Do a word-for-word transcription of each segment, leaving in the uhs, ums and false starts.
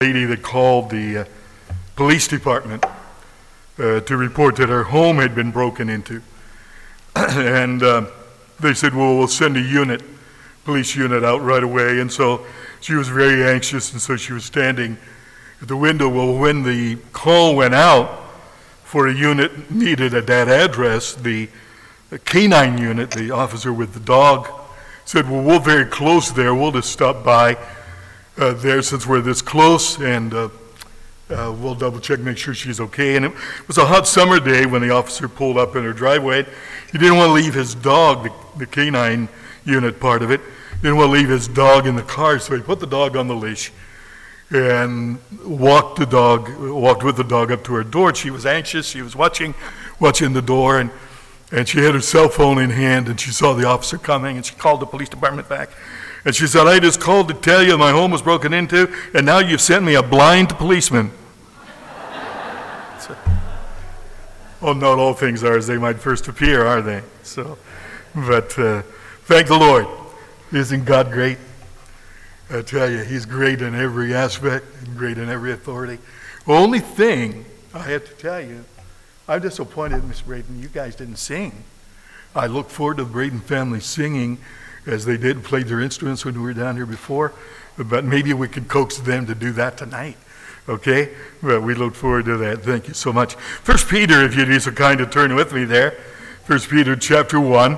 lady that called the uh, police department uh, to report that her home had been broken into. and uh, they said, well, we'll send a unit, police unit out right away. And so she was very anxious, and so she was standing at the window. Well, when the call went out for a unit needed at that address, the canine unit, the officer with the dog, said, well, we're very close there. We'll just stop by uh, there since we're this close, and uh, uh, we'll double check, make sure she's okay. And it was a hot summer day when the officer pulled up in her driveway. He didn't want to leave his dog, the, the canine unit part of it, didn't want to leave his dog in the car, so he put the dog on the leash and walked the dog, walked with the dog up to her door. She was anxious. She was watching, watching the door, and And she had her cell phone in hand, and she saw the officer coming, and she called the police department back. And she said, I just called to tell you my home was broken into, and now you've sent me a blind policeman. So, oh, not all things are as they might first appear, are they? So, but uh, thank the Lord. Isn't God great? I tell you, he's great in every aspect, and great in every authority. The only thing I have to tell you, I'm disappointed, Miss Braden, you guys didn't sing. I look forward to the Braden family singing as they did, played their instruments when we were down here before, but maybe we could coax them to do that tonight, okay? But we look forward to that. Thank you so much. First Peter, if you'd be so kind to turn with me there. First Peter chapter one.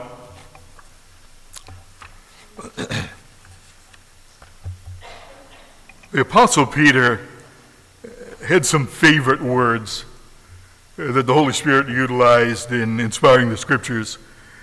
The Apostle Peter had some favorite words that the Holy Spirit utilized in inspiring the Scriptures.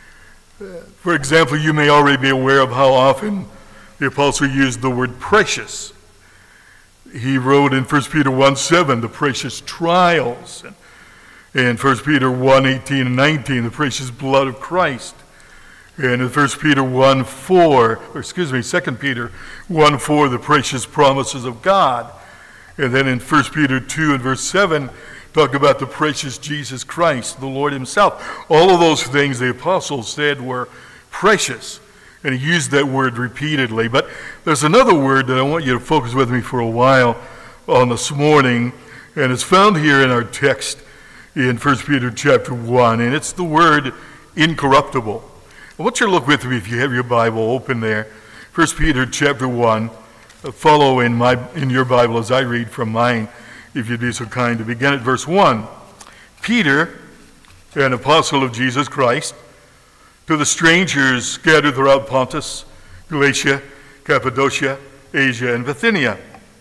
For example, you may already be aware of how often the Apostle used the word precious. He wrote in First Peter one seven, the precious trials, and First Peter one eighteen and nineteen, the precious blood of Christ, and in First Peter one four, or excuse me, Second Peter one four, the precious promises of God, and then in First Peter two and verse seven, talk about the precious Jesus Christ, the Lord himself. All of those things the apostle said were precious, and he used that word repeatedly. But there's another word that I want you to focus with me for a while on this morning, and it's found here in our text in First Peter chapter one, and it's the word incorruptible. I want you to look with me, if you have your Bible open there. First Peter chapter one, follow in my in your Bible as I read from mine, if you'd be so kind to begin at verse one. Peter, an apostle of Jesus Christ, to the strangers scattered throughout Pontus, Galatia, Cappadocia, Asia, and Bithynia,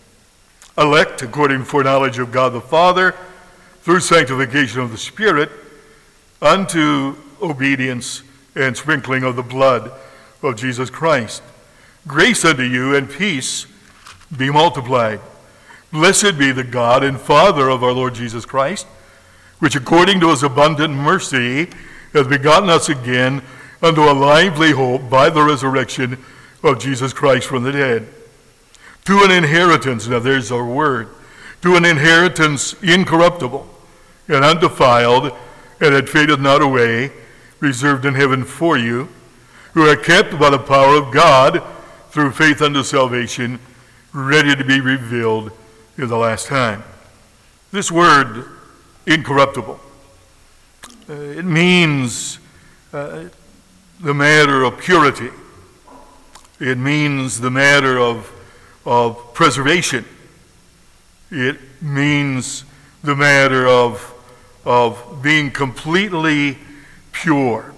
elect according to foreknowledge of God the Father, through sanctification of the Spirit, unto obedience and sprinkling of the blood of Jesus Christ. Grace unto you and peace be multiplied. Blessed be the God and Father of our Lord Jesus Christ, which according to his abundant mercy hath begotten us again unto a lively hope by the resurrection of Jesus Christ from the dead, to an inheritance, now there's our word, to an inheritance incorruptible and undefiled, and that fadeth not away, reserved in heaven for you, who are kept by the power of God through faith unto salvation, ready to be revealed in the last time. This word, incorruptible, uh, it means uh, the matter of purity. It means the matter of, of preservation. It means the matter of, of being completely pure.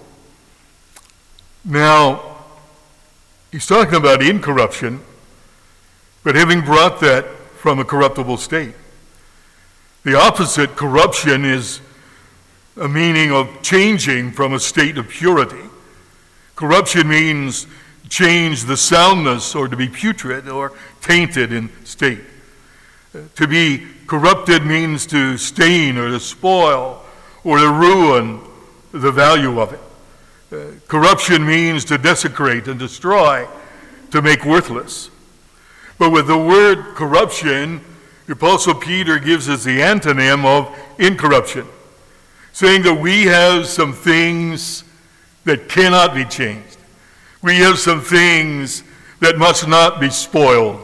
Now, he's talking about incorruption, but having brought that from a corruptible state. The opposite, corruption, is a meaning of changing from a state of purity. Corruption means change the soundness, or to be putrid or tainted in state. To be corrupted means to stain or to spoil or to ruin the value of it. Uh, corruption means to desecrate and destroy, to make worthless. But with the word corruption, the Apostle Peter gives us the antonym of incorruption, saying that we have some things that cannot be changed. We have some things that must not be spoiled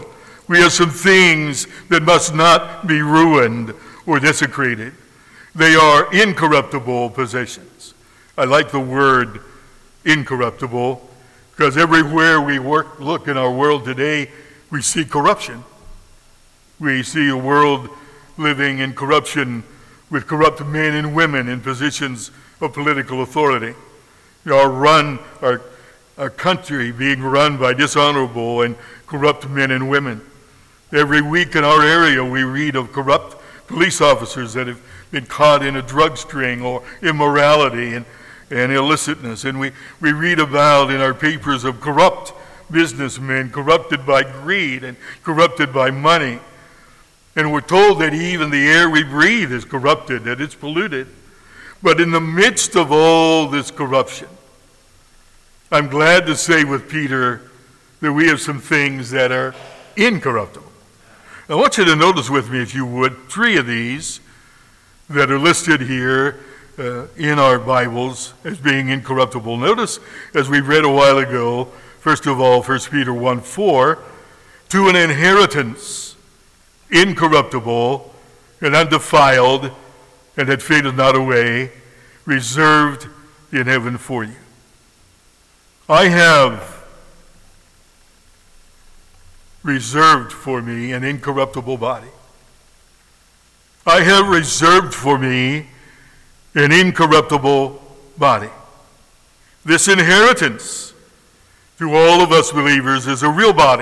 We have some things that must not be ruined or desecrated. They are incorruptible possessions. I like the word incorruptible because everywhere we work, look in our world today, we see corruption. We see a world living in corruption with corrupt men and women in positions of political authority. Our run, our, our country being run by dishonorable and corrupt men and women. Every week in our area we read of corrupt police officers that have been caught in a drug string or immorality and, and illicitness. And we, we read about in our papers of corrupt businessmen, corrupted by greed and corrupted by money. And we're told that even the air we breathe is corrupted, that it's polluted. But in the midst of all this corruption, I'm glad to say with Peter that we have some things that are incorruptible. I want you to notice with me, if you would, three of these that are listed here uh, in our Bibles as being incorruptible. Notice, as we read a while ago, first of all, First Peter one four, to an inheritance incorruptible and undefiled, and that fadeth not away, reserved in heaven for you. I have reserved for me an incorruptible body. I have reserved for me an incorruptible body. This inheritance to all of us believers is a real body.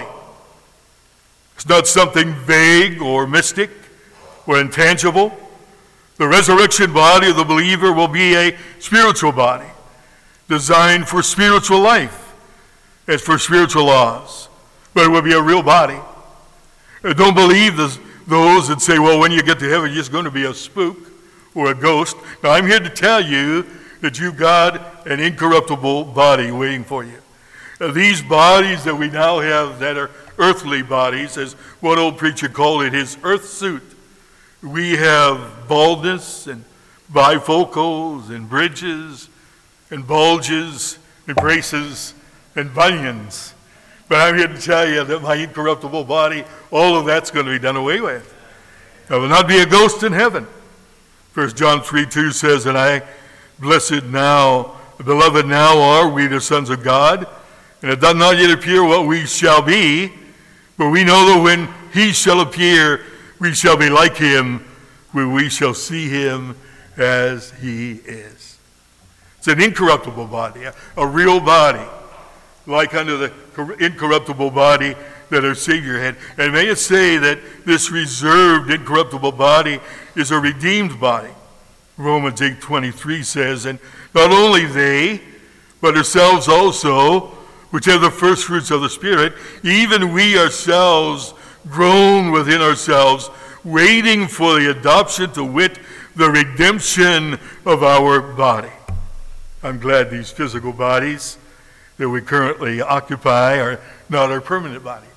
It's not something vague or mystic or intangible. The resurrection body of the believer will be a spiritual body designed for spiritual life as for spiritual laws. But it will be a real body. Don't believe this, those that say, well, when you get to heaven, you're just going to be a spook or a ghost. Now, I'm here to tell you that you've got an incorruptible body waiting for you. Now, these bodies that we now have that are earthly bodies, as one old preacher called it, his earth suit. We have baldness and bifocals and bridges and bulges and braces and bunions. But I'm here to tell you that my incorruptible body, all of that's going to be done away with. There will not be a ghost in heaven. First John three two says, and I, blessed now, beloved now are we the sons of God, and it does not yet appear what we shall be, but we know that when he shall appear, we shall be like him, when we shall see him as he is. It's an incorruptible body, a, a real body, like unto the incorruptible body that our Savior had. And may it say that this reserved incorruptible body is a redeemed body. Romans eight twenty-three says, and not only they, but ourselves also, which have the first fruits of the Spirit, even we ourselves groan within ourselves, waiting for the adoption, to wit, the redemption of our body. I'm glad these physical bodies that we currently occupy are not our permanent bodies.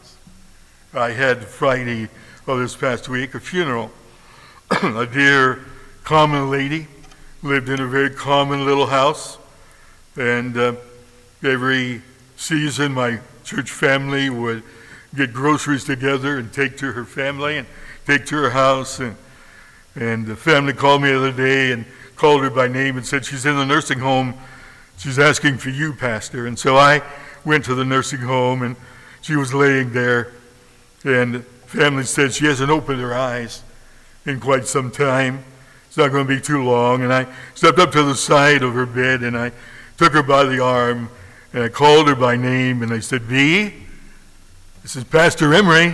I had Friday of this past week a funeral. A dear common lady lived in a very common little house, and uh, every season my church family would get groceries together and take to her family and take to her house. And, and the family called me the other day and called her by name and said, she's in the nursing home. She's asking for you, Pastor. And so I went to the nursing home, and she was laying there, and the family said she hasn't opened her eyes in quite some time. It's not going to be too long. And I stepped up to the side of her bed, and I took her by the arm, and I called her by name, and I said, Bee, this is Pastor Emery.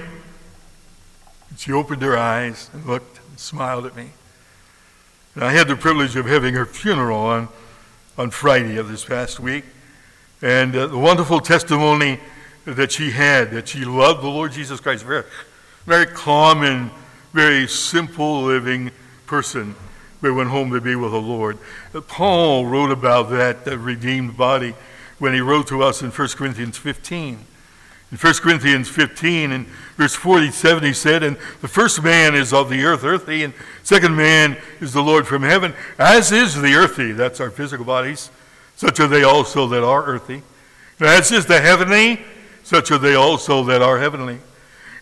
And she opened her eyes and looked and smiled at me. And I had the privilege of having her funeral on on Friday of this past week, and uh, the wonderful testimony that she had, that she loved the Lord Jesus Christ, very, very common, very simple living person, but went home to be with the Lord. Uh, Paul wrote about that uh, redeemed body when he wrote to us in First Corinthians fifteen. In First Corinthians fifteen, in verse forty-seven, he said, and the first man is of the earth, earthy, and second man is the Lord from heaven, as is the earthy, that's our physical bodies, such are they also that are earthy. And as is the heavenly, such are they also that are heavenly.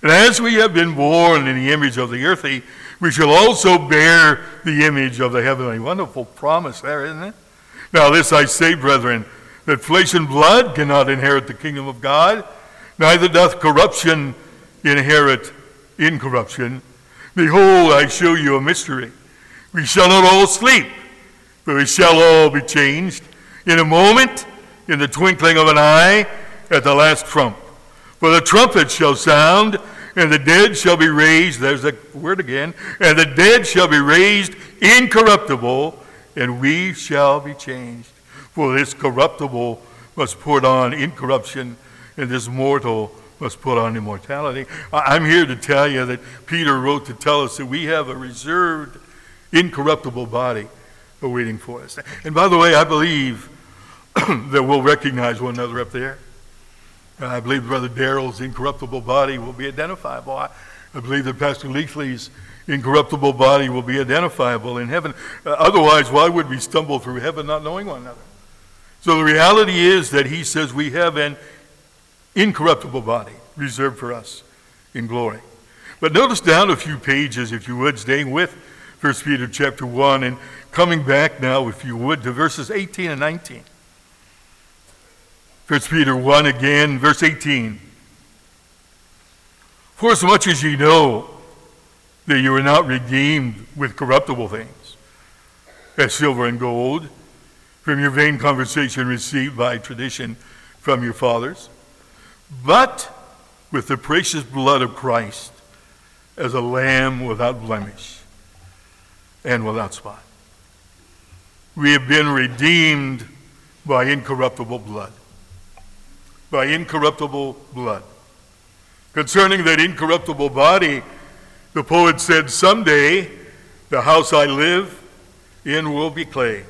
And as we have been born in the image of the earthly, we shall also bear the image of the heavenly. Wonderful promise there, isn't it? Now this I say, brethren, that flesh and blood cannot inherit the kingdom of God, neither doth corruption inherit incorruption. Behold, I show you a mystery. We shall not all sleep, but we shall all be changed in a moment, in the twinkling of an eye, at the last trump. For the trumpet shall sound, and the dead shall be raised, there's the word again, and the dead shall be raised incorruptible, and we shall be changed. For this corruptible must put on incorruption, and this mortal must put on immortality. I'm here to tell you that Peter wrote to tell us that we have a reserved, incorruptible body awaiting for us. And by the way, I believe that we'll recognize one another up there. I believe Brother Darrell's incorruptible body will be identifiable. I, I believe that Pastor Leafley's incorruptible body will be identifiable in heaven. Uh, otherwise, why would we stumble through heaven not knowing one another? So the reality is that he says we have an incorruptible body reserved for us in glory. But notice down a few pages, if you would, staying with First Peter chapter one and coming back now, if you would, to verses eighteen and nineteen. First Peter one again, verse eighteen. For as much as ye know that you are not redeemed with corruptible things, as silver and gold, from your vain conversation received by tradition from your fathers, but with the precious blood of Christ, as a lamb without blemish and without spot. We have been redeemed by incorruptible blood. By incorruptible blood. Concerning that incorruptible body, the poet said, someday the house I live in will be clay.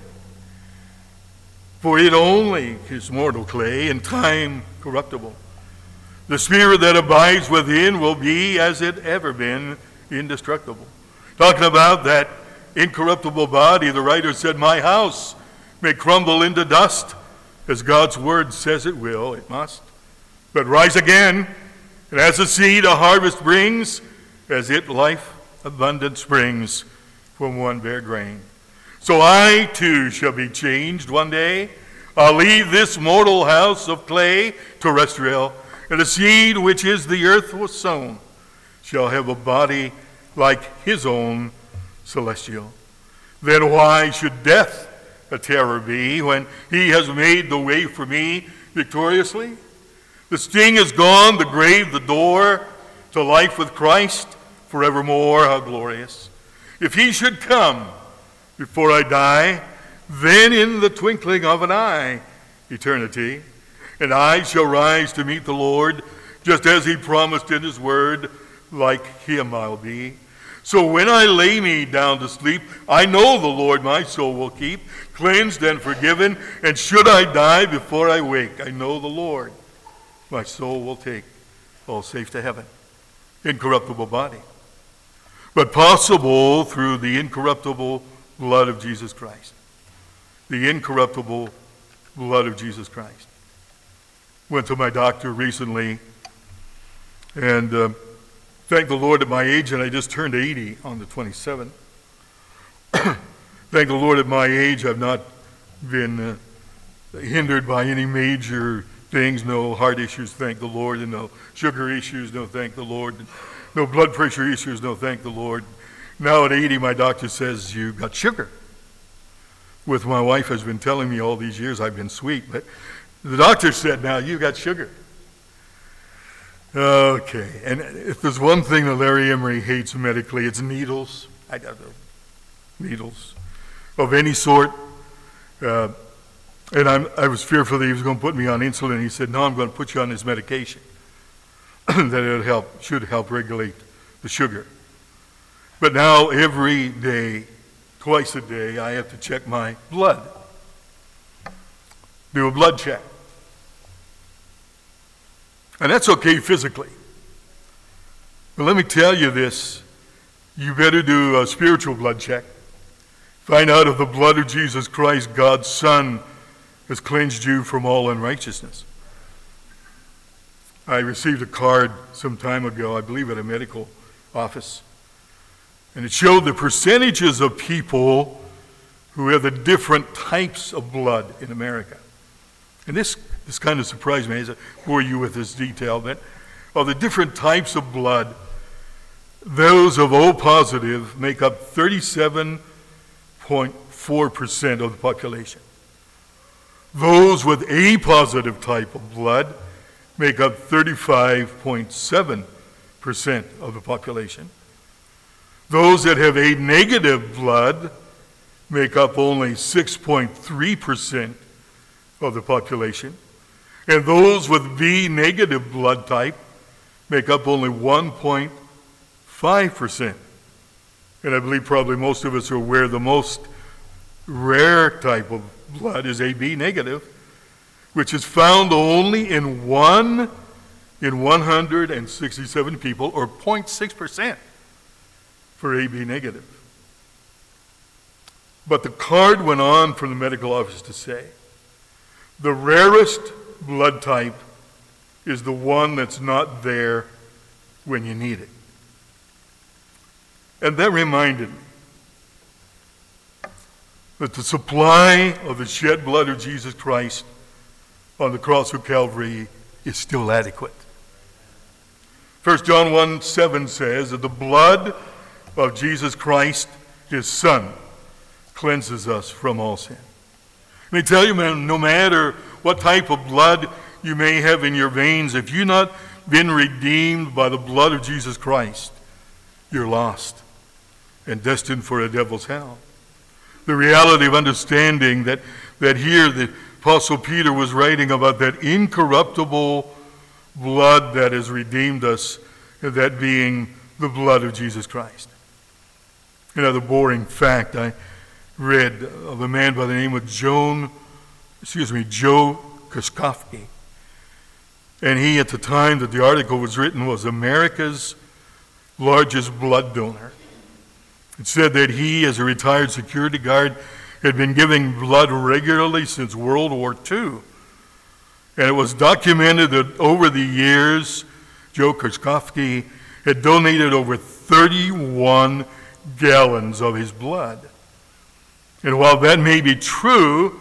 For it only is mortal clay, and time corruptible. The spirit that abides within will be, as it ever been, indestructible. Talking about that incorruptible body, the writer said, my house may crumble into dust, as God's word says it will, it must, but rise again, and as the seed a harvest brings, as it life abundant springs from one bare grain. So I too shall be changed one day. I'll leave this mortal house of clay, terrestrial, and the seed which is the earth was sown shall have a body like his own celestial. Then why should death a terror be when he has made the way for me victoriously? The sting is gone, the grave, the door to life with Christ forevermore. How glorious. If he should come before I die, then in the twinkling of an eye, eternity, and I shall rise to meet the Lord, just as he promised in his word, like him I'll be. So when I lay me down to sleep, I know the Lord my soul will keep, cleansed and forgiven, and should I die before I wake, I know the Lord my soul will take, all safe to heaven. Incorruptible body, but possible through the incorruptible blood of Jesus Christ. The incorruptible blood of Jesus Christ. Went to my doctor recently, and uh, thank the Lord at my age, and I just turned eighty on the twenty-seventh. Thank the Lord at my age, I've not been uh, hindered by any major things, no heart issues, thank the Lord, and no sugar issues, no thank the Lord, no blood pressure issues, no thank the Lord. Now at eighty, my doctor says, you got sugar. With my wife has been telling me all these years I've been sweet, but the doctor said, now you got sugar. Okay, and if there's one thing that Larry Emery hates medically, it's needles. I don't know, needles of any sort. Uh, and I'm, I was fearful that he was going to put me on insulin. He said, no, I'm going to put you on this medication that it'll help, should help regulate the sugar. But now every day, twice a day, I have to check my blood. Do a blood check. And that's okay physically. But let me tell you this, you better do a spiritual blood check. Find out if the blood of Jesus Christ, God's Son, has cleansed you from all unrighteousness. I received a card some time ago, I believe at a medical office, and it showed the percentages of people who have the different types of blood in America. And this, this kind of surprised me as I bore you with this detail, but of the different types of blood, those of O positive make up thirty-seven point four percent of the population. Those with A positive type of blood make up thirty-five point seven percent of the population. Those that have A negative blood make up only six point three percent of the population. And those with B negative blood type make up only one point five percent. And I believe probably most of us are aware the most rare type of blood is A B negative, which is found only in one in one hundred sixty-seven people, or zero point six percent for A B negative. But the card went on from the medical office to say, the rarest blood type is the one that's not there when you need it. And that reminded me that the supply of the shed blood of Jesus Christ on the cross of Calvary is still adequate. First John one seven says that the blood of Jesus Christ, his Son, cleanses us from all sin. Let me tell you, man, no matter what type of blood you may have in your veins, if you've not been redeemed by the blood of Jesus Christ, you're lost and destined for a devil's hell. The reality of understanding that, that here the Apostle Peter was writing about that incorruptible blood that has redeemed us, that being the blood of Jesus Christ. Another boring fact I read of a man by the name of Joan, excuse me, Joe Koskofsky. And he, at the time that the article was written, was America's largest blood donor. It said that he, as a retired security guard, had been giving blood regularly since World War Two. And it was documented that over the years, Joe Koskofsky had donated over thirty-one gallons of his blood. And while that may be true,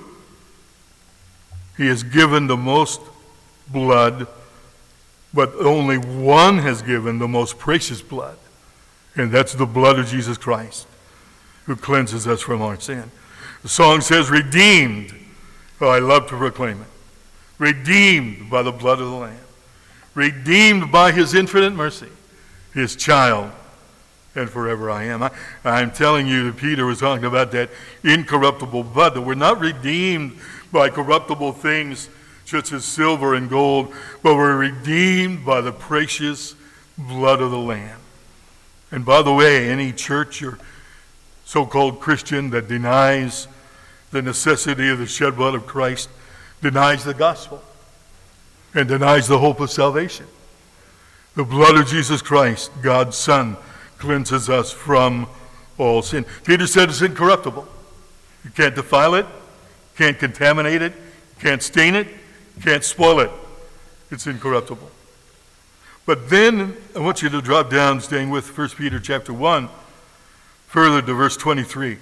he has given the most blood, but only one has given the most precious blood. And that's the blood of Jesus Christ, who cleanses us from our sin. The song says, redeemed. Oh, I love to proclaim it. Redeemed by the blood of the Lamb. Redeemed by his infinite mercy. His child. And forever I am. I, I'm telling you that Peter was talking about that incorruptible blood, that we're not redeemed by corruptible things such as silver and gold, but we're redeemed by the precious blood of the Lamb. And by the way, any church or so-called Christian that denies the necessity of the shed blood of Christ denies the gospel and denies the hope of salvation. The blood of Jesus Christ, God's Son, cleanses us from all sin. Peter said it's incorruptible. You can't defile it, can't contaminate it, can't stain it, can't spoil it. It's incorruptible. But then I want you to drop down, staying with First Peter chapter one, further to verse twenty-three.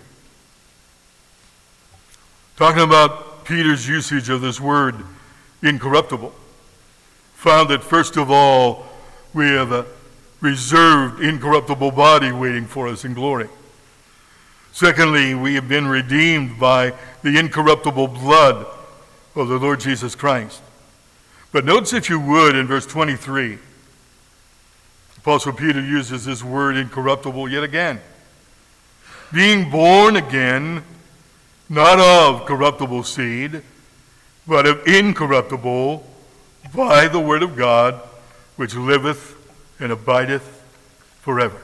Talking about Peter's usage of this word, incorruptible. Found that first of all, we have a reserved, incorruptible body waiting for us in glory. Secondly, we have been redeemed by the incorruptible blood of the Lord Jesus Christ. But notice, if you would, in verse twenty-three, Apostle Peter uses this word incorruptible yet again. Being born again, not of corruptible seed, but of incorruptible, by the word of God, which liveth and abideth forever.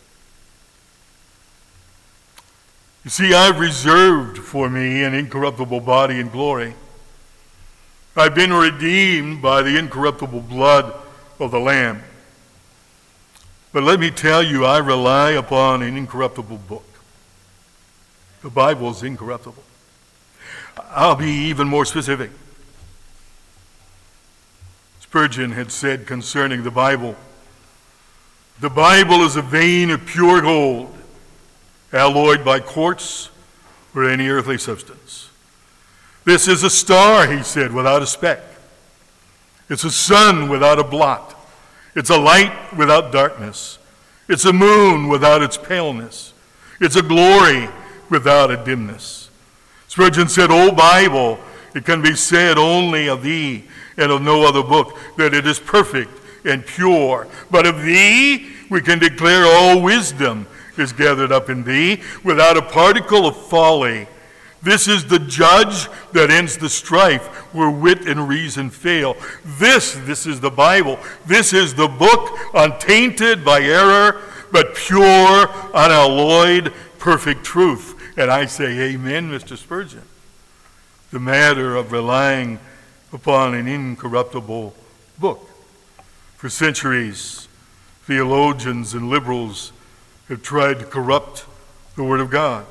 You see, I've reserved for me an incorruptible body in glory. I've been redeemed by the incorruptible blood of the Lamb. But let me tell you, I rely upon an incorruptible book. The Bible is incorruptible. I'll be even more specific. Spurgeon had said concerning the Bible, "The Bible is a vein of pure gold, alloyed by quartz or any earthly substance. This is a star," he said, "without a speck. It's a sun without a blot. It's a light without darkness. It's a moon without its paleness. It's a glory without a dimness." Spurgeon said, "O Bible, it can be said only of thee and of no other book that it is perfect and pure. But of thee we can declare all wisdom is gathered up in thee without a particle of folly. This is the judge that ends the strife where wit and reason fail." This, this is the Bible. This is the book untainted by error, but pure, unalloyed, perfect truth. And I say, amen, Mister Spurgeon. The matter of relying upon an incorruptible book. For centuries, theologians and liberals have tried to corrupt the Word of God.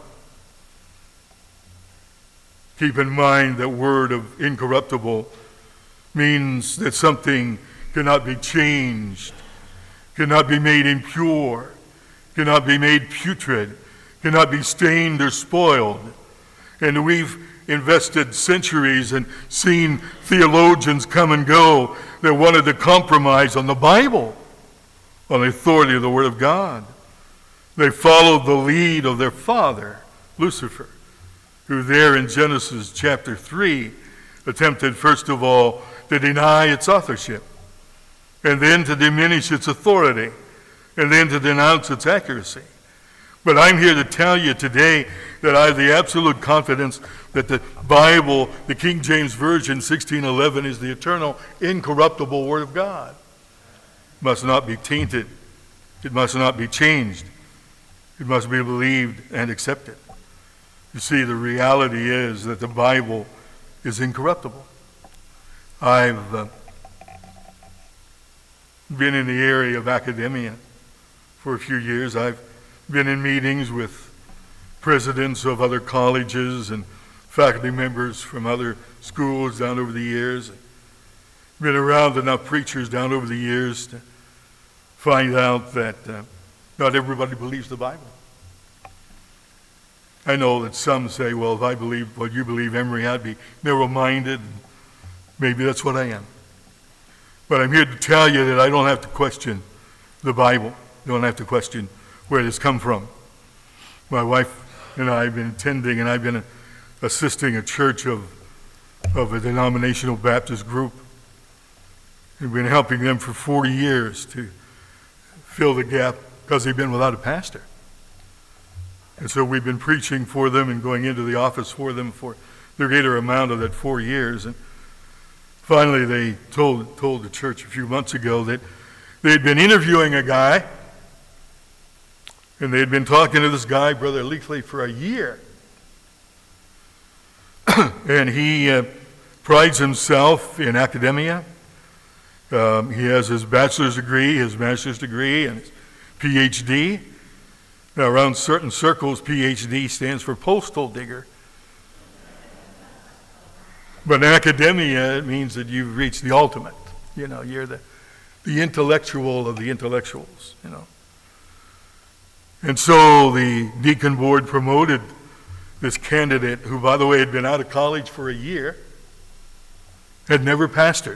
Keep in mind that word of incorruptible means that something cannot be changed, cannot be made impure, cannot be made putrid, cannot be stained or spoiled. And we've invested centuries and seen theologians come and go that wanted to compromise on the Bible, on the authority of the Word of God. They followed the lead of their father, Lucifer, who there in Genesis chapter three attempted first of all to deny its authorship, and then to diminish its authority, and then to denounce its accuracy. But I'm here to tell you today that I have the absolute confidence that the Bible, the King James Version, sixteen eleven, is the eternal, incorruptible Word of God. It must not be tainted. It must not be changed. It must be believed and accepted. You see, the reality is that the Bible is incorruptible. I've uh, been in the area of academia for a few years. I've been in meetings with presidents of other colleges and faculty members from other schools down over the years. Been around enough preachers down over the years to find out that uh, not everybody believes the Bible. I know that some say, well, if I believe what you believe, Emery, I'd be narrow-minded. Maybe that's what I am. But I'm here to tell you that I don't have to question the Bible. I don't have to question where it has come from. My wife and I have been attending, and I've been assisting a church of, of a denominational Baptist group. We've been helping them for forty years to fill the gap because they've been without a pastor. And so we've been preaching for them and going into the office for them for the greater amount of that four years. And finally they told, told the church a few months ago that they had been interviewing a guy, and they had been talking to this guy, Brother Leakhley, for a year. And he uh, prides himself in academia. Um, he has his bachelor's degree, his master's degree, and his P H D. Now, around certain circles, P H D stands for postal digger. But in academia, it means that you've reached the ultimate. You know, you're the, the intellectual of the intellectuals, you know. And so the deacon board promoted this candidate, who, by the way, had been out of college for a year, had never pastored.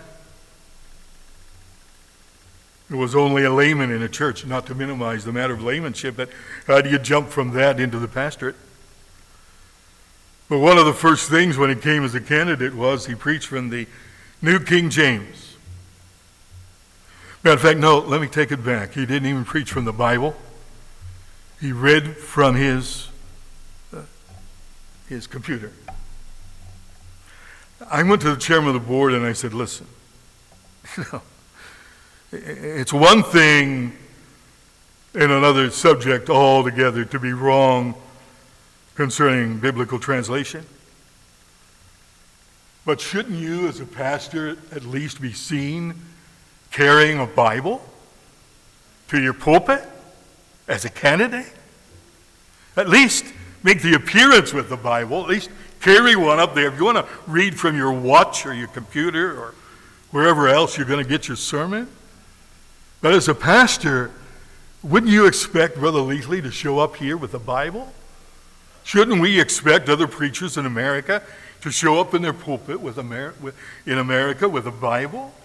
It was only a layman in a church, not to minimize the matter of laymanship, but how do you jump from that into the pastorate? But one of the first things when he came as a candidate was he preached from the New King James. Matter of fact, no, let me take it back. He didn't even preach from the Bible. He read from his, uh, his computer. I went to the chairman of the board and I said, listen, you know, it's one thing in another subject altogether to be wrong concerning biblical translation. But shouldn't you as a pastor at least be seen carrying a Bible to your pulpit as a candidate? At least make the appearance with the Bible, at least carry one up there. If you want to read from your watch or your computer or wherever else you're going to get your sermon. But as a pastor, wouldn't you expect Brother Leafley to show up here with a Bible? Shouldn't we expect other preachers in America to show up in their pulpit with Amer- with, in America with a Bible?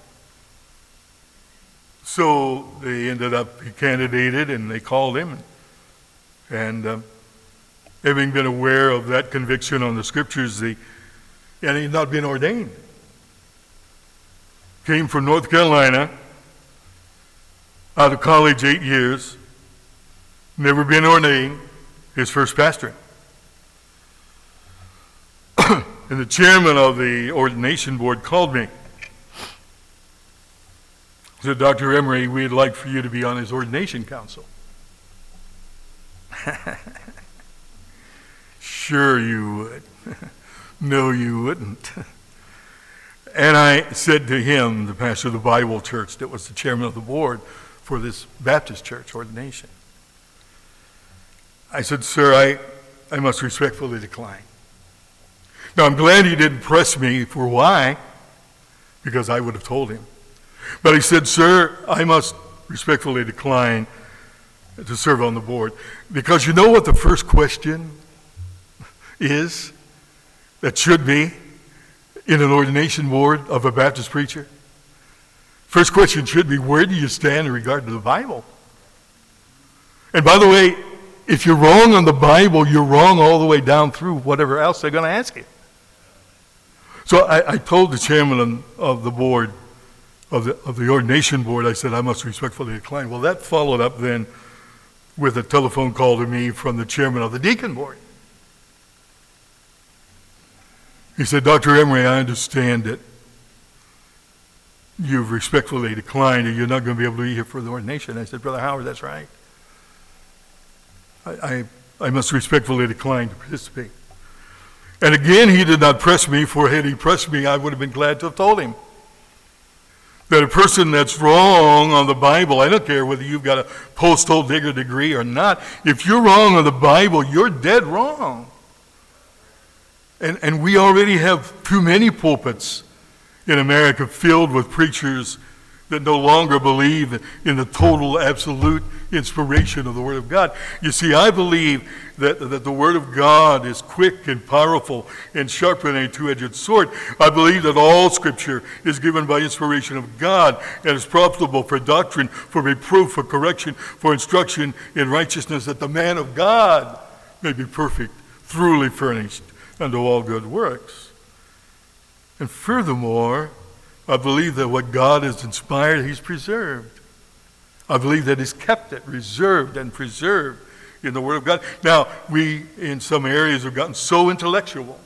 So they ended up, he candidated, and they called him. And um, having been aware of that conviction on the Scriptures, they, and he had not been ordained. Came from North Carolina, out of college eight years, never been ordained, his first pastor. And the chairman of the ordination board called me. He said, Doctor Emery, we'd like for you to be on his ordination council. Sure you would. No, you wouldn't. And I said to him, the pastor of the Bible church that was the chairman of the board for this Baptist church ordination, I said, sir, I, I must respectfully decline. Now, I'm glad he didn't press me for why, because I would have told him. But he said, sir, I must respectfully decline to serve on the board. Because you know what the first question is that should be in an ordination board of a Baptist preacher? First question should be, where do you stand in regard to the Bible? And by the way, if you're wrong on the Bible, you're wrong all the way down through whatever else they're going to ask you. So I, I told the chairman of the board, of the, of the ordination board, I said, I must respectfully decline. Well, that followed up then with a telephone call to me from the chairman of the deacon board. He said, Doctor Emery, I understand that you've respectfully declined and you're not going to be able to be here for the ordination. I said, Brother Howard, that's right. I, I, I must respectfully decline to participate. And again, he did not press me, for had he pressed me, I would have been glad to have told him that a person that's wrong on the Bible, I don't care whether you've got a post-hole digger degree or not, if you're wrong on the Bible, you're dead wrong. And, and we already have too many pulpits in America filled with preachers that no longer believe in the total, absolute inspiration of the Word of God. You see, I believe that, that the Word of God is quick and powerful and sharper than a two-edged sword. I believe that all Scripture is given by inspiration of God and is profitable for doctrine, for reproof, for correction, for instruction in righteousness, that the man of God may be perfect, thoroughly furnished unto all good works. And furthermore, I believe that what God has inspired, He's preserved. I believe that He's kept it reserved and preserved in the Word of God. Now, we in some areas have gotten so intellectual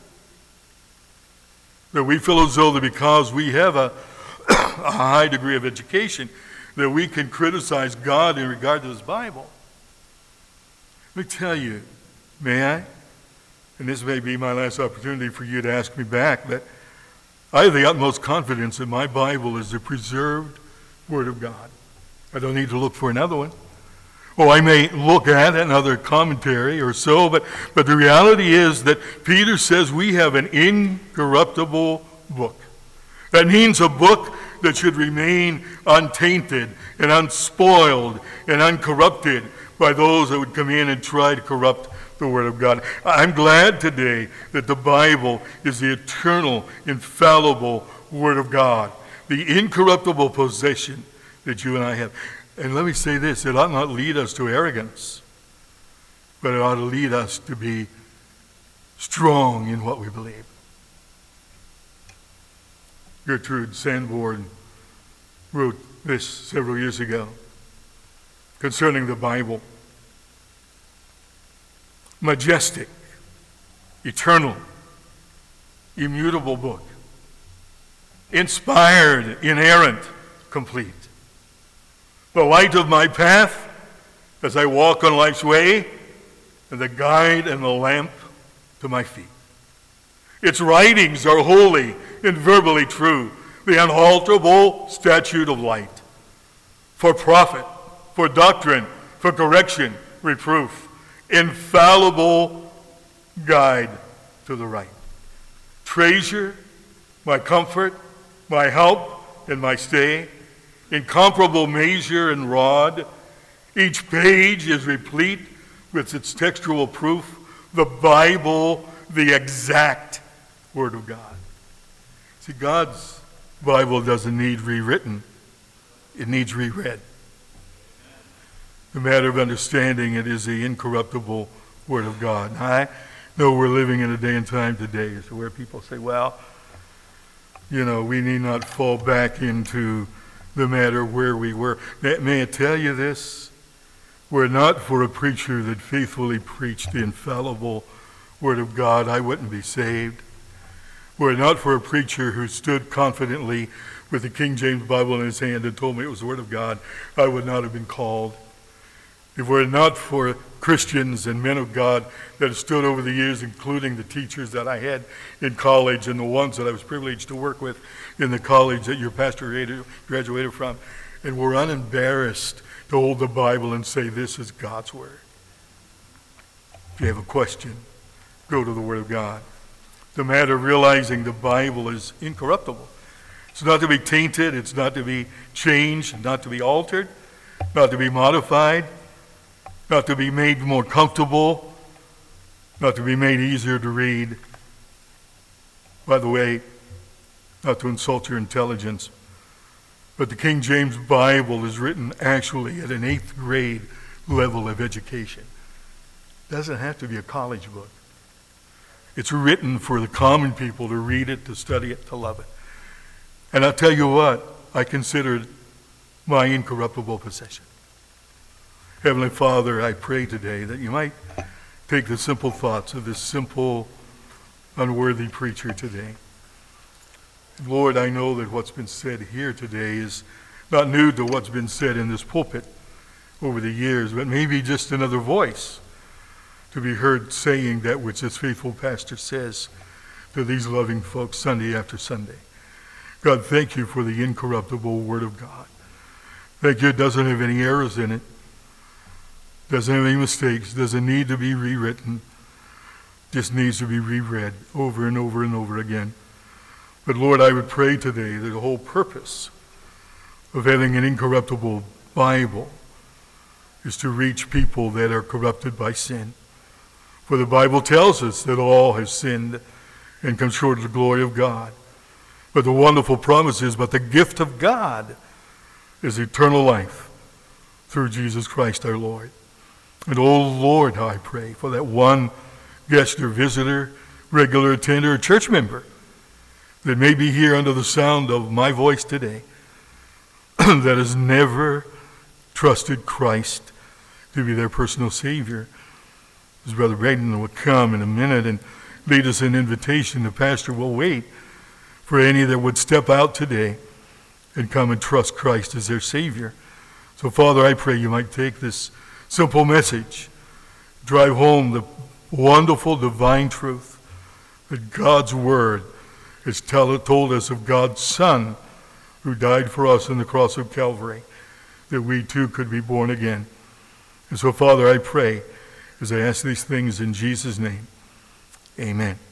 that we feel as though that because we have a, a high degree of education, that we can criticize God in regard to His Bible. Let me tell you, may I? And this may be my last opportunity for you to ask me back, but I have the utmost confidence that my Bible is the preserved Word of God. I don't need to look for another one. Oh, I may look at another commentary or so, but, but the reality is that Peter says we have an incorruptible book. That means a book that should remain untainted and unspoiled and uncorrupted by those that would come in and try to corrupt the Word of God. I'm glad today that the Bible is the eternal, infallible Word of God, the incorruptible possession that you and I have. And let me say this, it ought not lead us to arrogance, but it ought to lead us to be strong in what we believe. Gertrude Sanborn wrote this several years ago concerning the Bible. Majestic, eternal, immutable book, inspired, inerrant, complete. The light of my path as I walk on life's way, and the guide and the lamp to my feet. Its writings are holy and verbally true, the unalterable statute of light, for profit, for doctrine, for correction, reproof, infallible guide to the right. Treasure, my comfort, my help, in my stay, incomparable measure and rod. Each page is replete with its textual proof. The Bible, the exact Word of God. See, God's Bible doesn't need rewritten. It needs reread. The matter of understanding it is the incorruptible Word of God. I know we're living in a day and time today where people say, well, you know, we need not fall back into the matter where we were. May I tell you this? Were it not for a preacher that faithfully preached the infallible Word of God, I wouldn't be saved. Were it not for a preacher who stood confidently with the King James Bible in his hand and told me it was the Word of God, I would not have been called. If it were not for Christians and men of God that have stood over the years, including the teachers that I had in college and the ones that I was privileged to work with in the college that your pastor graduated from, and were unembarrassed to hold the Bible and say, this is God's Word. If you have a question, go to the Word of God. The matter of realizing the Bible is incorruptible. It's not to be tainted, it's not to be changed, not to be altered, not to be modified, not to be made more comfortable, not to be made easier to read. By the way, not to insult your intelligence, but the King James Bible is written actually at an eighth grade level of education. It doesn't have to be a college book. It's written for the common people to read it, to study it, to love it. And I'll tell you what, I consider it my incorruptible possession. Heavenly Father, I pray today that you might take the simple thoughts of this simple, unworthy preacher today. And Lord, I know that what's been said here today is not new to what's been said in this pulpit over the years, but maybe just another voice to be heard saying that which this faithful pastor says to these loving folks Sunday after Sunday. God, thank you for the incorruptible Word of God. Thank you, it doesn't have any errors in it. Doesn't have any mistakes, doesn't need to be rewritten, just needs to be reread over and over and over again. But Lord, I would pray today that the whole purpose of having an incorruptible Bible is to reach people that are corrupted by sin. For the Bible tells us that all have sinned and come short of the glory of God. But the wonderful promise is, but the gift of God is eternal life through Jesus Christ our Lord. And oh Lord, how I pray for that one guest or visitor, regular attender, or church member that may be here under the sound of my voice today that has never trusted Christ to be their personal Savior. As Brother Braden will come in a minute and lead us an invitation, the pastor will wait for any that would step out today and come and trust Christ as their Savior. So Father, I pray you might take this simple message, drive home the wonderful divine truth that God's Word has tell, told us of God's Son who died for us on the cross of Calvary, that we too could be born again. And so, Father, I pray as I ask these things in Jesus' name, amen.